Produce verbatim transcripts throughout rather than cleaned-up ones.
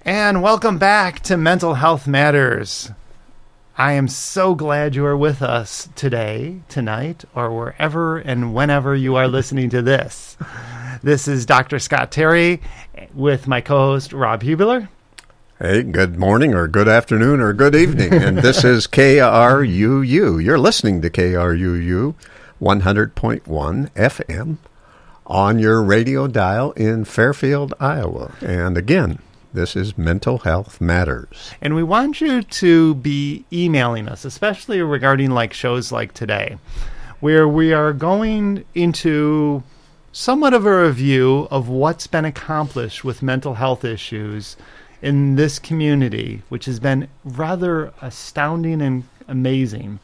And welcome back to Mental Health Matters. I am so glad you are with us today, tonight, or wherever and whenever you are listening to this. This is Doctor Scott Terry with my co-host Rob Huebler. Hey, good morning or good afternoon or good evening. And this is K R U U. You're listening to K R U U one hundred point one F M on your radio dial in Fairfield, Iowa. And again, this is Mental Health Matters. And we want you to be emailing us, especially regarding like shows like today, where we are going into somewhat of a review of what's been accomplished with mental health issues in this community, which has been rather astounding and amazing.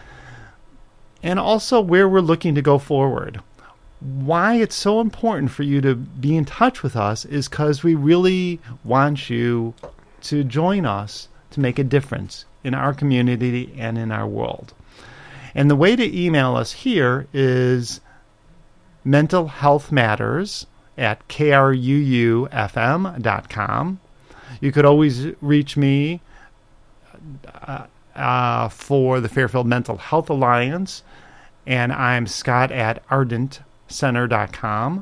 And also where we're looking to go forward. Why it's so important for you to be in touch with us is because we really want you to join us to make a difference in our community and in our world. And the way to email us here is mental health matters at k r u u f m dot com. You could always reach me uh, uh, for the Fairfield Mental Health Alliance, and I'm Scott at ardent center dot com.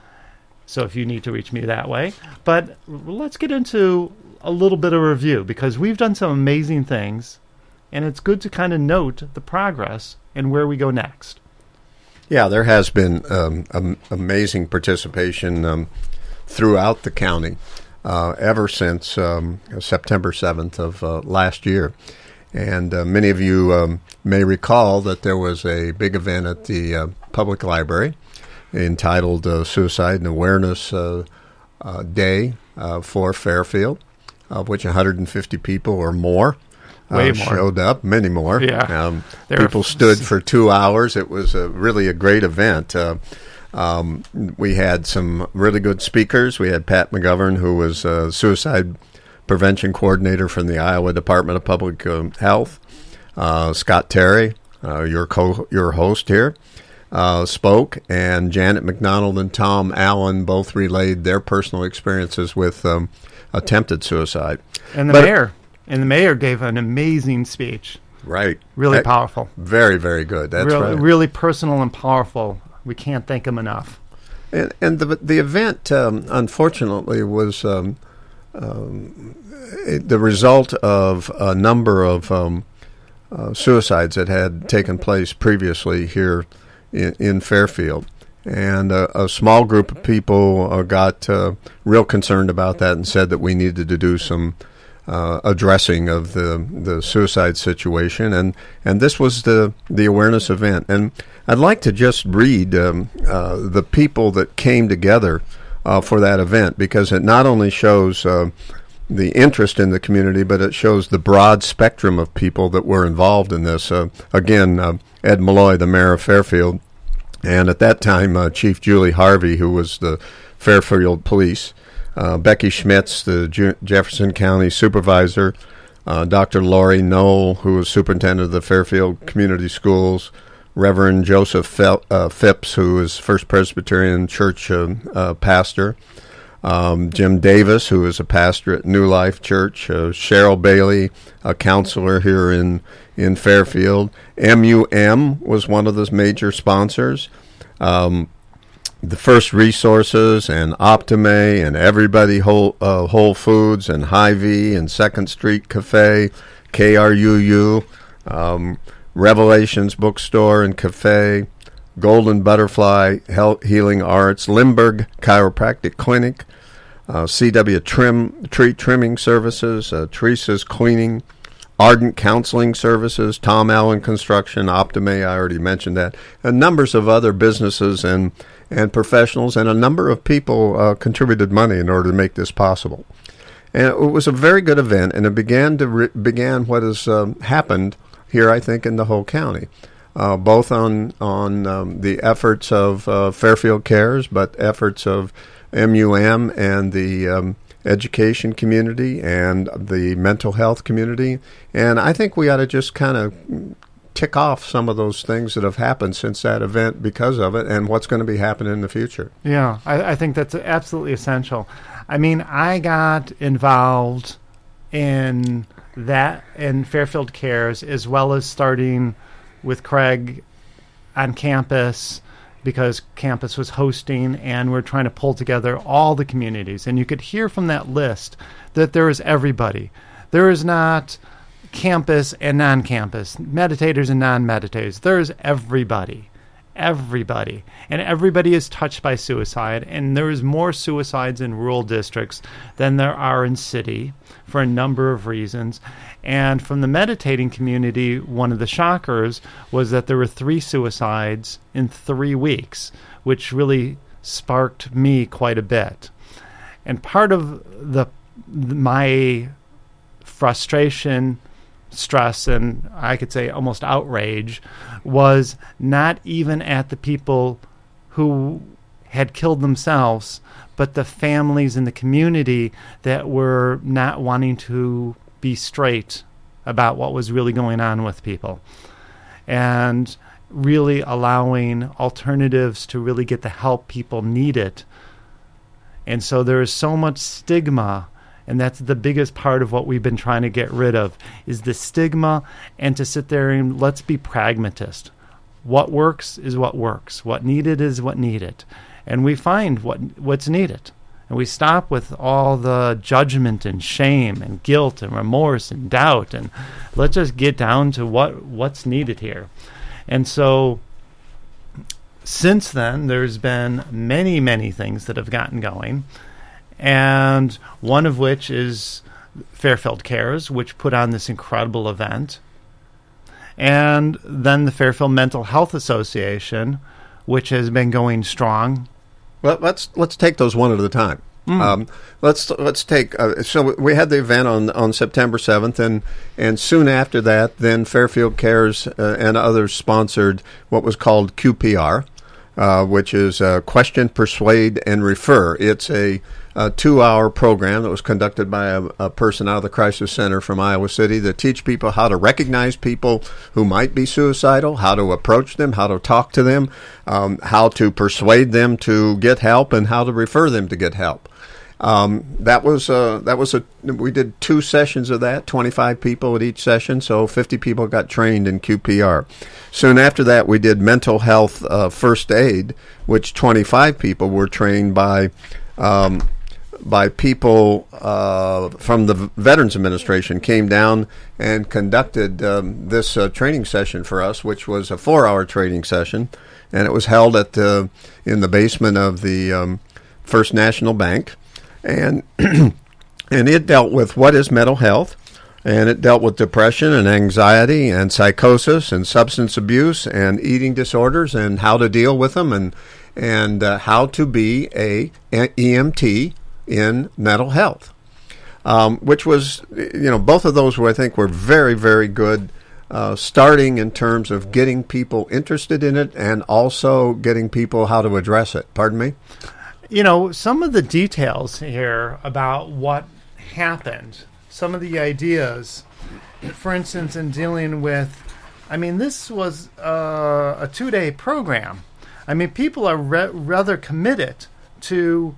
So if you need to reach me that way. But let's get into a little bit of review, because we've done some amazing things, and it's good to kind of note the progress and where we go next. Yeah, there has been um, um, amazing participation um, throughout the county uh, ever since um, September seventh of uh, last year. And uh, many of you um, may recall that there was a big event at the uh, public library entitled uh, Suicide and Awareness uh, uh, Day uh, for Fairfield, of which one hundred fifty people or more uh, Way more. showed up, many more. Yeah. Um, There people are- stood for two hours. It was a, really a great event. Uh, um, we had some really good speakers. We had Pat McGovern, who was a suicide prevention coordinator from the Iowa Department of Public um, Health. Uh, Scott Terry, uh, your co your host here, uh, spoke, and Janet McDonald and Tom Allen both relayed their personal experiences with um, attempted suicide. And the But- mayor, and the mayor gave an amazing speech. Right. Really Uh, powerful. Very, very good. That's Real- right. Really personal and powerful. We can't thank him enough. And, and the the event, um, unfortunately, was um, um, it, the result of a number of um, uh, suicides that had taken place previously here in, in Fairfield. And uh, a small group of people uh, got uh, real concerned about that and said that we needed to do some uh, addressing of the, the suicide situation. And, and this was the, the awareness event. And I'd like to just read um, uh, the people that came together uh, for that event, because it not only shows uh, the interest in the community, but it shows the broad spectrum of people that were involved in this. Uh, again, uh, Ed Malloy, the mayor of Fairfield, and at that time, uh, Chief Julie Harvey, who was the Fairfield Police, uh, Becky Schmitz, the Ju- Jefferson County Supervisor, uh, Doctor Lori Knoll, who was Superintendent of the Fairfield Community Schools, Reverend Joseph Fel- uh, Phipps, who is First Presbyterian Church uh, uh, pastor, um, Jim Davis, who is a pastor at New Life Church, uh, Cheryl Bailey, a counselor here in, in Fairfield. M U M was one of the major sponsors. Um, the First Resources and Optime and Everybody Whole, uh, Whole Foods and Hy-Vee and Second Street Cafe, K R U U, um, Revelations Bookstore and Cafe, Golden Butterfly Health, Healing Arts, Limburg Chiropractic Clinic, uh, C W Trim Tree Trimming Services, uh, Teresa's Cleaning, Ardent Counseling Services, Tom Allen Construction, Optime, I already mentioned that, and numbers of other businesses and, and professionals, and a number of people uh, contributed money in order to make this possible. And it was a very good event, and it began to re- began what has um, happened here, I think, in the whole county, uh, both on on um, the efforts of uh, Fairfield Cares, but efforts of M U M and the um, education community and the mental health community. And I think we ought to just kind of tick off some of those things that have happened since that event because of it, and what's going to be happening in the future. Yeah, I, I think that's absolutely essential. I mean, I got involved in that in Fairfield Cares, as well as starting with Craig on campus, because campus was hosting, and we're trying to pull together all the communities. And you could hear from that list that there is everybody. There is not campus and non-campus, meditators and non-meditators. There is everybody, everybody. And everybody is touched by suicide. And there is more suicides in rural districts than there are in city for a number of reasons. And from the meditating community, one of the shockers was that there were three suicides in three weeks, which really sparked me quite a bit. And part of the my frustration, stress, and I could say almost outrage was not even at the people who had killed themselves, but the families in the community that were not wanting to be straight about what was really going on with people, and really allowing alternatives to really get the help people needed. And so there is so much stigma, and that's the biggest part of what we've been trying to get rid of, is the stigma, and to sit there and let's be pragmatist. What works is what works. What needed is what needed. And we find what what's needed. And we stop with all the judgment and shame and guilt and remorse and doubt, and let's just get down to what what's needed here. And so since then, there's been many, many things that have gotten going. And one of which is Fairfield Cares, which put on this incredible event. And then the Fairfield Mental Health Association, which has been going strong. Well, let's let's take those one at a time. Mm. Um, let's let's take. Uh, so we had the event on on September seventh, and and soon after that, then Fairfield Cares uh, and others sponsored what was called Q P R, uh, which is uh, Question, Persuade, and Refer. It's a a two-hour program that was conducted by a, a person out of the Crisis Center from Iowa City that teach people how to recognize people who might be suicidal, how to approach them, how to talk to them, um, how to persuade them to get help, and how to refer them to get help. Um, that was uh, that was a we did two sessions of that, twenty-five people at each session, so fifty people got trained in Q P R. Soon after that, we did mental health uh, first aid, which twenty-five people were trained by. Um, by people uh, from the Veterans Administration came down and conducted um, this uh, training session for us, which was a four-hour training session, and it was held at the in the basement of the um, First National Bank, and and it dealt with what is mental health, and it dealt with depression and anxiety and psychosis and substance abuse and eating disorders and how to deal with them, and and uh, how to be a, a E M T in mental health, um, which was, you know, both of those were, I think, were very, very good, uh, starting in terms of getting people interested in it and also getting people how to address it. Pardon me? You know, some of the details here about what happened, some of the ideas, for instance, in dealing with, I mean, this was uh, a two-day program. I mean, people are re- rather committed to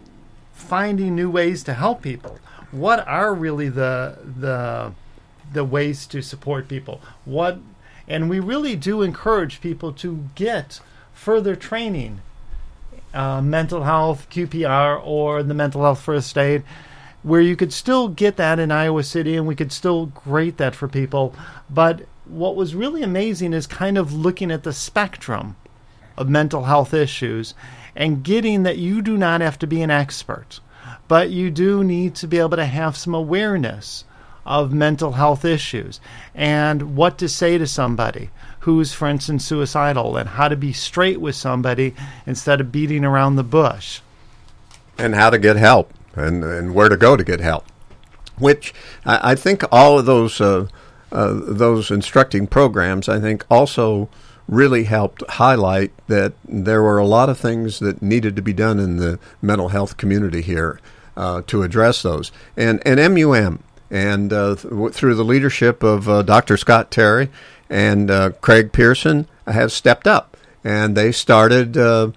finding new ways to help people. What are really the the the ways to support people? What, and we really do encourage people to get further training, uh, mental health, Q P R, or the mental health first aid, where you could still get that in Iowa City, and we could still grade that for people. But what was really amazing is kind of looking at the spectrum of mental health issues and getting that you do not have to be an expert, but you do need to be able to have some awareness of mental health issues and what to say to somebody who's, for instance, suicidal, and how to be straight with somebody instead of beating around the bush. And how to get help, and, and where to go to get help, which I, I think all of those uh, uh, those instructing programs, I think, also really helped highlight that there were a lot of things that needed to be done in the mental health community here uh, to address those. And, and M U M, and uh, th- through the leadership of uh, Doctor Scott Terry and uh, Craig Pearson, have stepped up. And they started uh,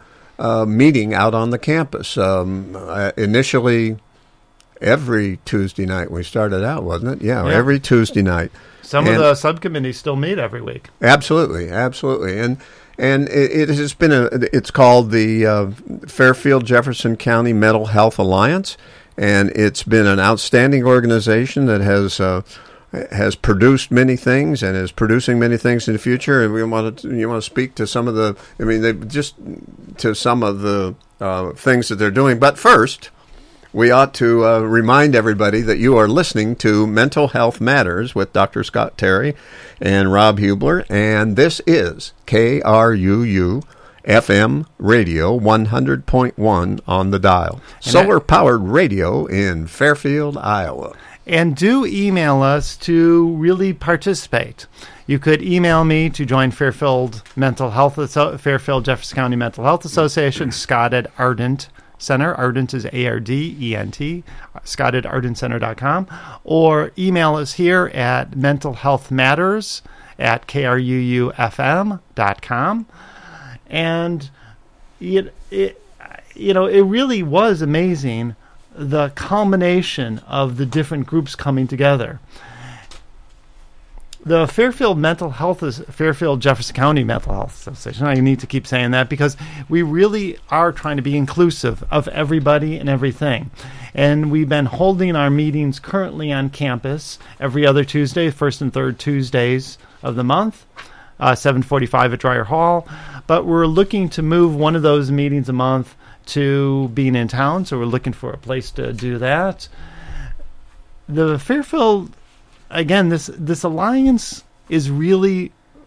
uh, meeting out on the campus. Um, uh, initially, every Tuesday night we started out, wasn't it? Yeah, Yeah. every Tuesday night. Some And- of the subcommittees still meet every week. Absolutely, absolutely, and and it, it has been a. It's called the uh, Fairfield Jefferson County Mental Health Alliance, and it's been an outstanding organization that has uh, has produced many things and is producing many things in the future. And we want to you want to speak to some of the. I mean, they just to some of the uh, things that they're doing. But first, we ought to uh, remind everybody that you are listening to Mental Health Matters with Doctor Scott Terry and Rob Hubler, and this is K R U U F M Radio one hundred point one on the dial. Solar-powered radio in Fairfield, Iowa. And do email us to really participate. You could email me to join Fairfield Mental Health, Fairfield Jefferson County Mental Health Association, Scott at Ardent Center. Ardent is A R D E N T, Scott at ardent center dot com. Or email us here at Mental Health Matters at K R U U F M dot com. And it, it, you know, it really was amazing, the culmination of the different groups coming together. The Fairfield Mental Health is Fairfield Jefferson County Mental Health Association. I need to keep saying that because we really are trying to be inclusive of everybody and everything. And we've been holding our meetings currently on campus every other Tuesday, first and third Tuesdays of the month, uh, seven forty-five at Dreyer Hall. But we're looking to move one of those meetings a month to being in town, so we're looking for a place to do that. The Fairfield, again, this this alliance is really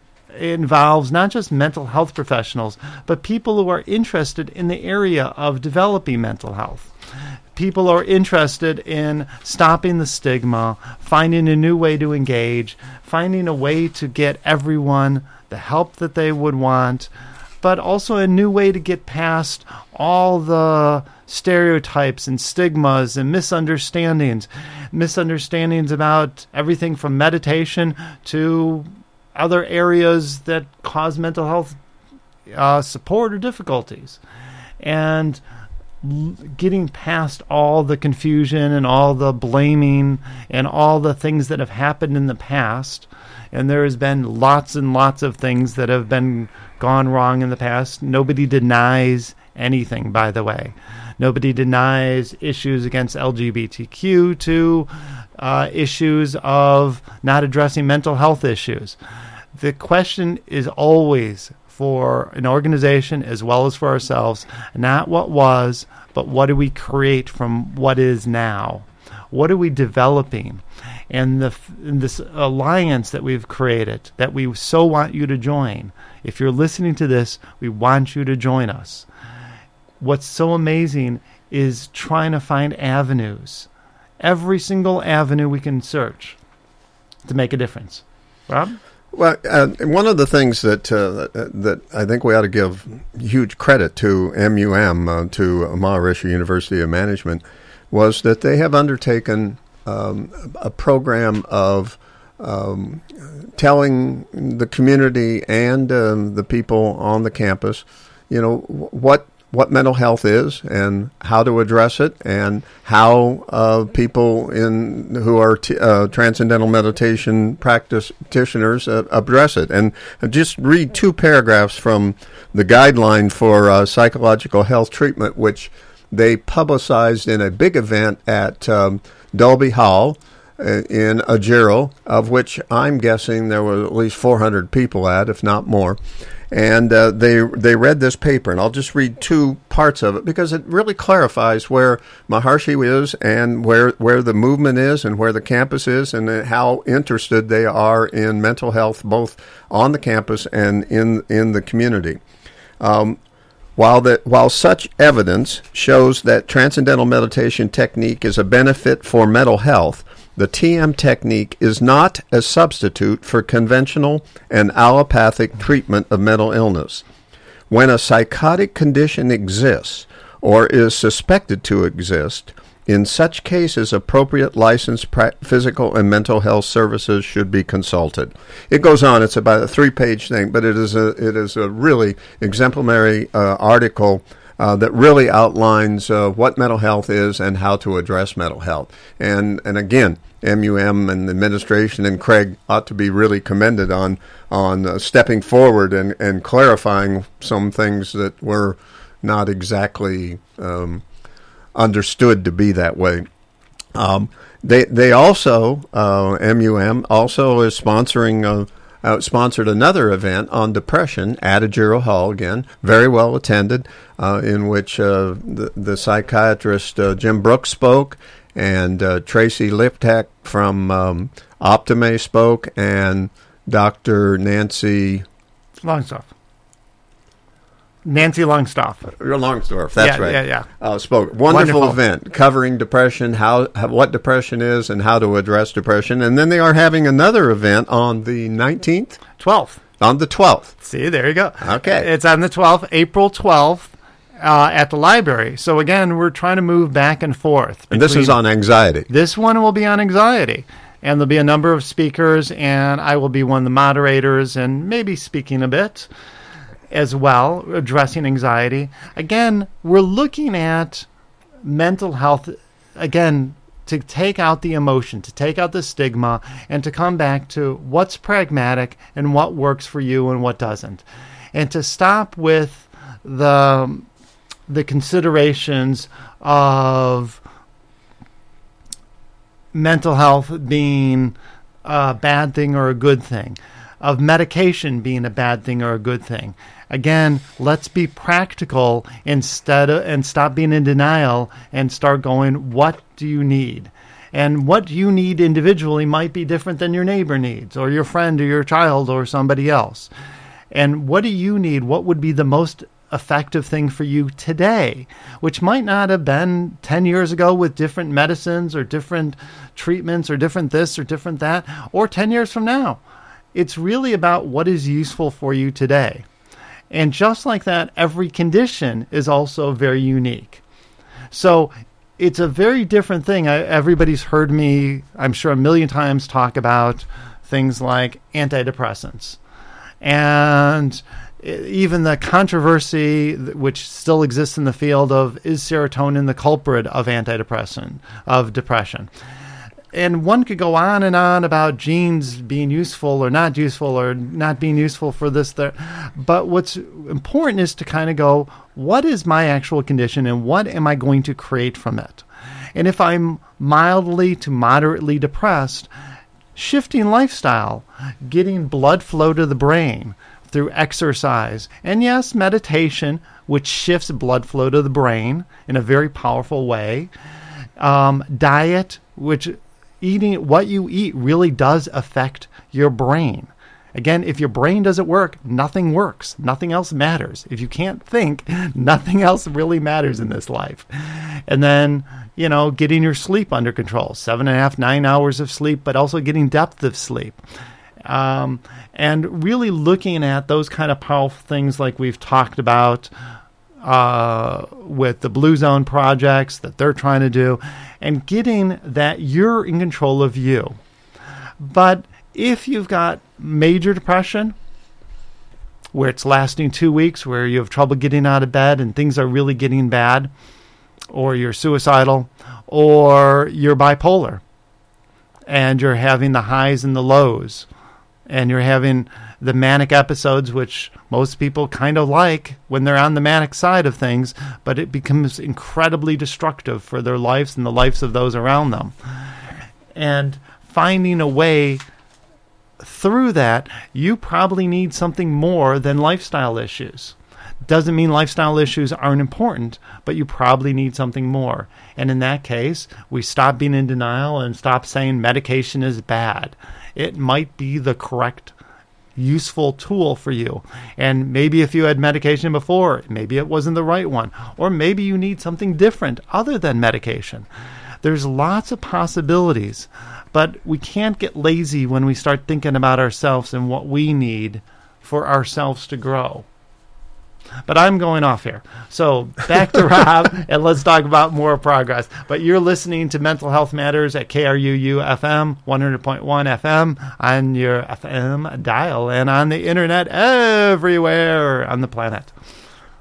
involves not just mental health professionals, but people who are interested in the area of developing mental health. People are interested in stopping the stigma, finding a new way to engage, finding a way to get everyone the help that they would want, but also a new way to get past all the stereotypes and stigmas and misunderstandings. Misunderstandings about everything from meditation to other areas that cause mental health uh, support or difficulties. And l- getting past all the confusion and all the blaming and all the things that have happened in the past. And there has been lots and lots of things that have been gone wrong in the past. Nobody denies anything, by the way. Nobody denies issues against L G B T Q to uh, issues of not addressing mental health issues. The question is always for an organization as well as for ourselves, not what was, but what do we create from what is now? What are we developing? And the and this alliance that we've created, that we so want you to join. If you're listening to this, we want you to join us. What's so amazing is trying to find avenues, every single avenue we can search to make a difference. Rob? Well, uh, one of the things that uh, that I think we ought to give huge credit to M U M, uh, to Maharishi University of Management, was that they have undertaken um, a program of um, telling the community and um, the people on the campus, you know, what what mental health is and how to address it, and how uh, people in who are t- uh, transcendental meditation practitioners uh, address it. And just read two paragraphs from the guideline for uh, psychological health treatment, which they publicized in a big event at um, Dolby Hall uh, in Ajiro, of which I'm guessing there were at least four hundred people at, if not more. And uh, they they read this paper, and I'll just read two parts of it because it really clarifies where Maharishi is and where where the movement is and where the campus is and how interested they are in mental health, both on the campus and in in the community. Um, While that, while such evidence shows that transcendental meditation technique is a benefit for mental health, the T M technique is not a substitute for conventional and allopathic treatment of mental illness. When a psychotic condition exists or is suspected to exist, in such cases, appropriate licensed pra- physical and mental health services should be consulted. It goes on. It's about a three-page thing, but it is a it is a really exemplary uh, article uh, that really outlines uh, what mental health is and how to address mental health. And and again, M U M and the administration and Craig ought to be really commended on on uh, stepping forward and, and clarifying some things that were not exactly um, understood to be that way. Um, they they also uh, M U M also is sponsoring a. Uh, sponsored another event on depression at Ajiro Hall, again, very well attended, uh, in which uh, the, the psychiatrist uh, Jim Brooks spoke, and uh, Tracy Liptak from um, Optime spoke, and Doctor Nancy Longstaff. Nancy Longstaff. Longsdorf, that's yeah, right. Yeah, yeah, uh, spoke. Wonderful, Wonderful event covering depression, how, how what depression is, and how to address depression. And then they are having another event on the nineteenth, twelfth. On the twelfth. See, there you go. Okay, it's on the twelfth, April twelfth, uh, at the library. So again, we're trying to move back and forth. And this is on anxiety. This one will be on anxiety. And there'll be a number of speakers, and I will be one of the moderators and maybe speaking a bit as well, addressing anxiety. Again, we're looking at mental health, again, to take out the emotion, to take out the stigma, and to come back to what's pragmatic and what works for you and what doesn't. And to stop with the, the considerations of mental health being a bad thing or a good thing, of medication being a bad thing or a good thing. Again, let's be practical instead of, and stop being in denial and start going, what do you need? And what you need individually might be different than your neighbor needs, or your friend, or your child, or somebody else. And what do you need? What would be the most effective thing for you today, which might not have been ten years ago with different medicines or different treatments or different this or different that, or ten years from now. It's really about what is useful for you today. And just like that, every condition is also very unique. So it's a very different thing. I, everybody's heard me, I'm sure, a million times talk about things like antidepressants. And even the controversy which still exists in the field of, is serotonin the culprit of antidepressant, of depression? And one could go on and on about genes being useful or not useful or not being useful for this, that. But what's important is to kind of go, what is my actual condition and what am I going to create from it? And if I'm mildly to moderately depressed, shifting lifestyle, getting blood flow to the brain through exercise, and yes, meditation, which shifts blood flow to the brain in a very powerful way, um, diet, which eating what you eat really does affect your brain. Again, if your brain doesn't work, nothing works. Nothing else matters. If you can't think, nothing else really matters in this life. And then, you know, getting your sleep under control. Seven and a half, nine hours of sleep, but also getting depth of sleep. Um, and really looking at those kind of powerful things like we've talked about uh, with the Blue Zone projects that they're trying to do, and getting that you're in control of you. But if you've got major depression, where it's lasting two weeks, where you have trouble getting out of bed and things are really getting bad, or you're suicidal, or you're bipolar, and you're having the highs and the lows, and you're having the manic episodes, which most people kind of like when they're on the manic side of things, but it becomes incredibly destructive for their lives and the lives of those around them. And finding a way through that, you probably need something more than lifestyle issues. Doesn't mean lifestyle issues aren't important, but you probably need something more. And in that case, we stop being in denial and stop saying medication is bad. It might be the correct, useful tool for you. And maybe if you had medication before, maybe it wasn't the right one. Or maybe you need something different other than medication. There's lots of possibilities, but we can't get lazy when we start thinking about ourselves and what we need for ourselves to grow. But I'm going off here. So back to Rob, and let's talk about more progress. But you're listening to Mental Health Matters at K R U U F M, one hundred point one F M on your F M dial, and on the internet everywhere on the planet.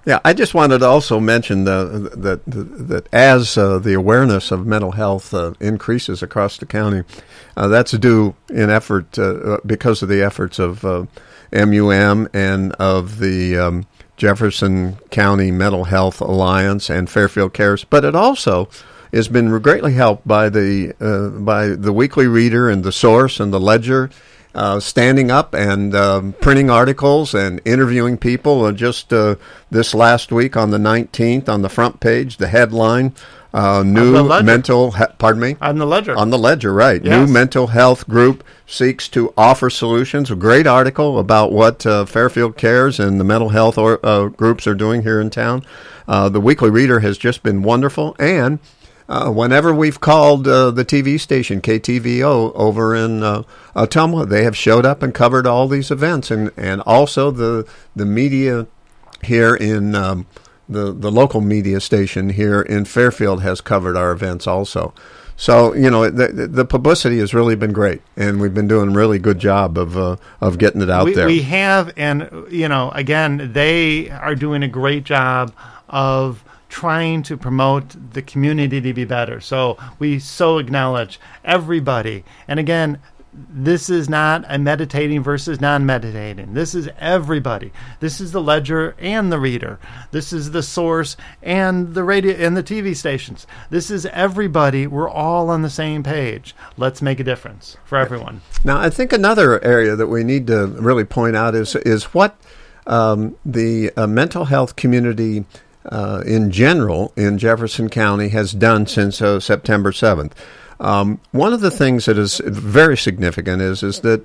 Yeah, I just wanted to also mention the, that that as uh, the awareness of mental health uh, increases across the county, uh, that's due in effort uh, because of the efforts of uh, M U M and of the um, Jefferson County Mental Health Alliance and Fairfield Cares, but it also has been greatly helped by the uh, by the Weekly Reader and the Source and the Ledger. Uh, standing up and um, printing articles and interviewing people. Uh, just uh, this last week on the nineteenth, on the front page, the headline, uh, new mental, he- pardon me? On the Ledger. On the Ledger, right. Yes. New mental health group seeks to offer solutions. A great article about what uh, Fairfield Cares and the mental health or, uh, groups are doing here in town. Uh, the Weekly Reader has just been wonderful, and Uh, whenever we've called uh, the T V station, K T V O, over in uh, Ottumwa, they have showed up and covered all these events. And, and also the the media here in um, the, the local media station here in Fairfield has covered our events also. So, you know, the, the publicity has really been great, and we've been doing a really good job of uh, of getting it out we, there. We have, and, you know, again, they are doing a great job of trying to promote the community to be better. So we so acknowledge everybody. And again, this is not a meditating versus non-meditating. This is everybody. This is the Ledger and the Reader. This is the Source and the radio and the T V stations. This is everybody. We're all on the same page. Let's make a difference for everyone. Now, I think another area that we need to really point out is is what um, the uh, mental health community Uh, in general in Jefferson County has done since uh, September seventh. Um, one of the things that is very significant is is that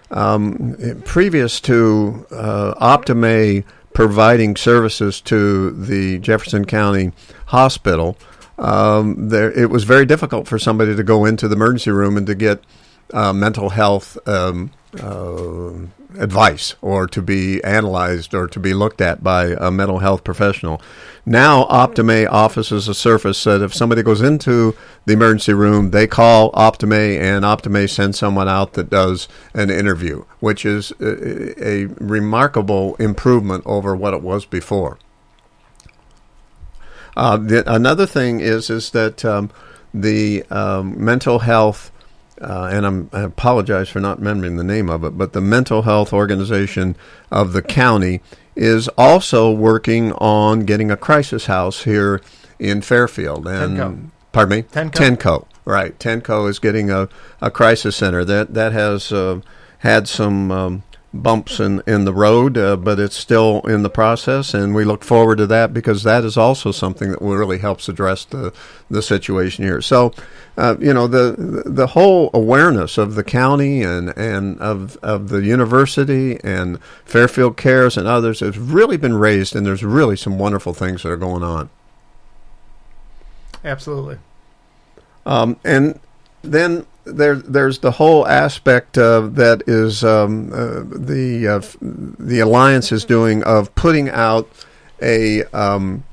um, previous to uh, Optima providing services to the Jefferson County Hospital, um, there it was very difficult for somebody to go into the emergency room and to get uh, mental health um, uh, advice or to be analyzed or to be looked at by a mental health professional. Now, Optima offers a service that if somebody goes into the emergency room, they call Optima, and Optima sends someone out that does an interview, which is a, a remarkable improvement over what it was before. Uh, the, another thing is is that um, the um, mental health Uh, and I'm, I apologize for not remembering the name of it, but the mental health organization of the county is also working on getting a crisis house here in Fairfield. And Tenco. Pardon me? Tenco. Tenco, right. Tenco is getting a, a crisis center. That that has uh, had some um, bumps in, in the road, uh, but it's still in the process, and we look forward to that because that is also something that really helps address the, the situation here. So, uh, you know, the the whole awareness of the county and, and of of the university and Fairfield Cares and others has really been raised, and there's really some wonderful things that are going on. Absolutely. Um, and then there, there's the whole aspect uh, that is um, uh, the uh, the alliance is doing of putting out a um,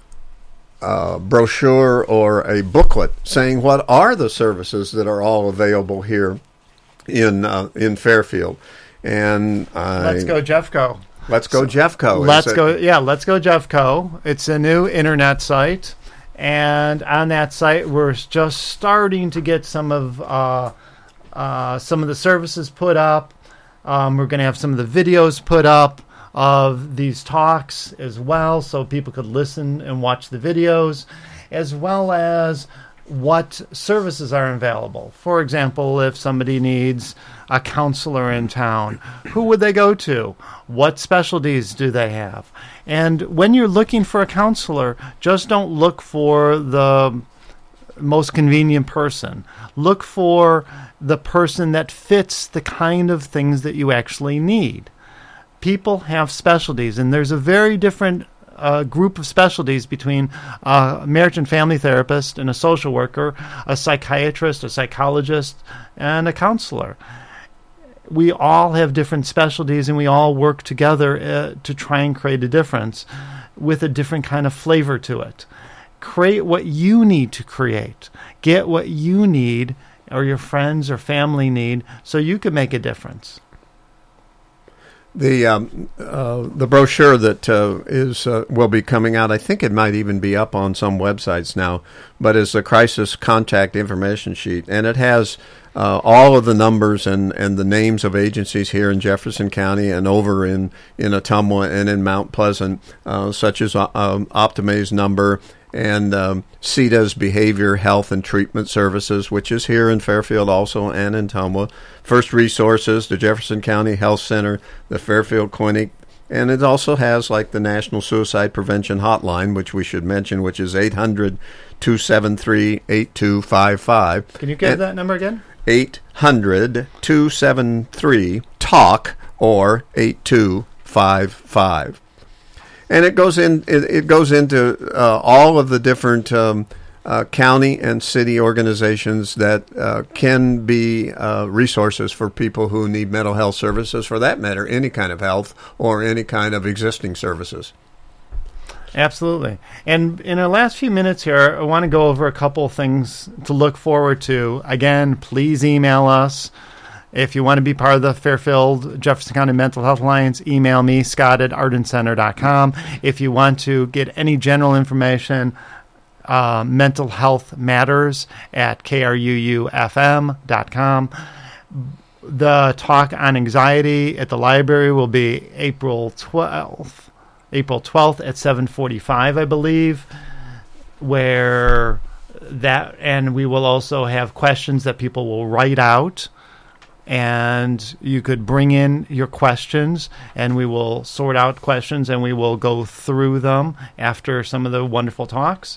uh, brochure or a booklet saying what are the services that are all available here in uh, in Fairfield. And I, let's go Jeffco. Let's go so, Jeffco. Let's go. Yeah, let's go Jeffco. It's a new internet site. And on that site, we're just starting to get some of uh, uh, some of the services put up. Um, we're going to have some of the videos put up of these talks as well, so people could listen and watch the videos, as well as what services are available. For example, if somebody needs a counselor in town, who would they go to? What specialties do they have? And when you're looking for a counselor, just don't look for the most convenient person. Look for the person that fits the kind of things that you actually need. People have specialties, and there's a very different uh, group of specialties between a marriage and family therapist and a social worker, a psychiatrist, a psychologist, and a counselor. We all have different specialties, and we all work together uh, to try and create a difference with a different kind of flavor to it. Create what you need to create. Get what you need or your friends or family need so you can make a difference. The um, uh, the brochure that uh, is uh, will be coming out, I think it might even be up on some websites now, but is the crisis contact information sheet, and it has uh, all of the numbers and, and the names of agencies here in Jefferson County and over in, in Ottumwa and in Mount Pleasant, uh, such as uh, um, Optima's number and um, C E D A's Behavior, Health, and Treatment Services, which is here in Fairfield also and in Ottumwa. First Resources, the Jefferson County Health Center, the Fairfield Clinic, and it also has like the National Suicide Prevention Hotline, which we should mention, which is eight hundred, two seven three, eight two five five. Can you give and that number again? eight hundred, two seven three, TALK or eight two five five. And it goes in. It, it goes into uh, all of the different um, uh, county and city organizations that uh, can be uh, resources for people who need mental health services. For that matter, any kind of health or any kind of existing services. Absolutely. And in our last few minutes here, I want to go over a couple of things to look forward to. Again, please email us. If you want to be part of the Fairfield Jefferson County Mental Health Alliance, email me, Scott at arden center dot com. If you want to get any general information, uh, Mental Health Matters at K R U U F M dot com. The talk on anxiety at the library will be April twelfth, April twelfth at seven forty-five, I believe, where that, and we will also have questions that people will write out. And you could bring in your questions, and we will sort out questions, and we will go through them after some of the wonderful talks.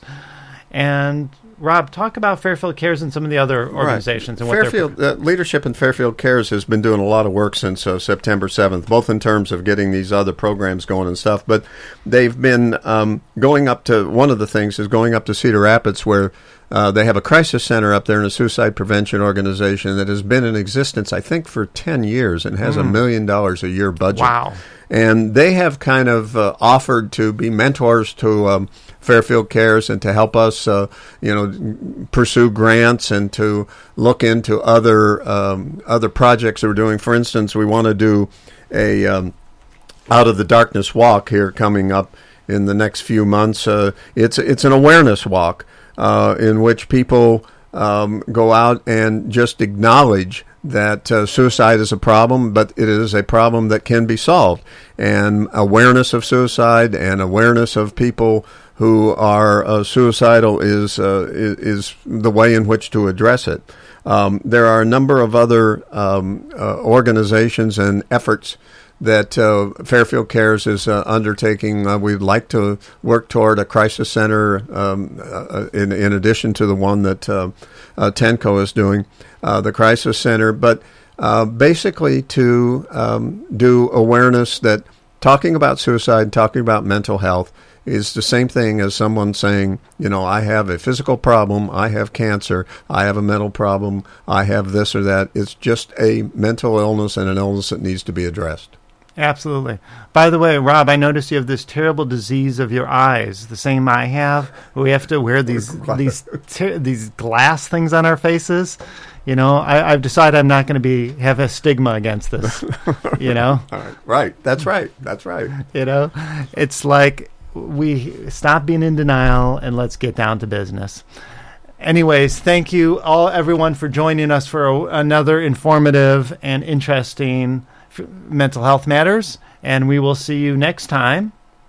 And Rob, talk about Fairfield Cares and some of the other organizations. Right. And what Fairfield they're... uh, Leadership in Fairfield Cares has been doing a lot of work since uh, September seventh, both in terms of getting these other programs going and stuff. But they've been um, going up to, one of the things is going up to Cedar Rapids, where Uh, they have a crisis center up there and a suicide prevention organization that has been in existence, I think, for ten years and has mm. a million dollars a year budget. Wow. And they have kind of uh, offered to be mentors to um, Fairfield Cares and to help us, uh, you know, pursue grants and to look into other um, other projects that we're doing. For instance, we want to do a um, Out of the Darkness walk here coming up in the next few months. Uh, it's it's an awareness walk. Uh, in which people um, go out and just acknowledge that uh, suicide is a problem, but it is a problem that can be solved. And awareness of suicide and awareness of people who are uh, suicidal is, uh, is is the way in which to address it. Um, there are a number of other um, uh, organizations and efforts that uh, Fairfield Cares is uh, undertaking. Uh, we'd like to work toward a crisis center um, uh, in, in addition to the one that uh, uh, Tenco is doing, uh, the crisis center, but uh, basically to um, do awareness that talking about suicide, talking about mental health is the same thing as someone saying, you know, I have a physical problem, I have cancer, I have a mental problem, I have this or that. It's just a mental illness and an illness that needs to be addressed. Absolutely. By the way, Rob, I noticed you have this terrible disease of your eyes, the same I have. We have to wear these these ter- these glass things on our faces. You know, I, I've decided I'm not going to be have a stigma against this. You know, All right. right? That's right. That's right. You know, it's like we stop being in denial and let's get down to business. Anyways, thank you all, everyone, for joining us for a, another informative and interesting Mental Health Matters, and we will see you next time.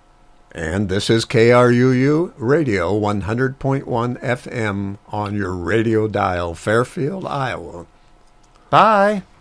And this is K R U U Radio one hundred point one F M on your radio dial, Fairfield, Iowa. Bye.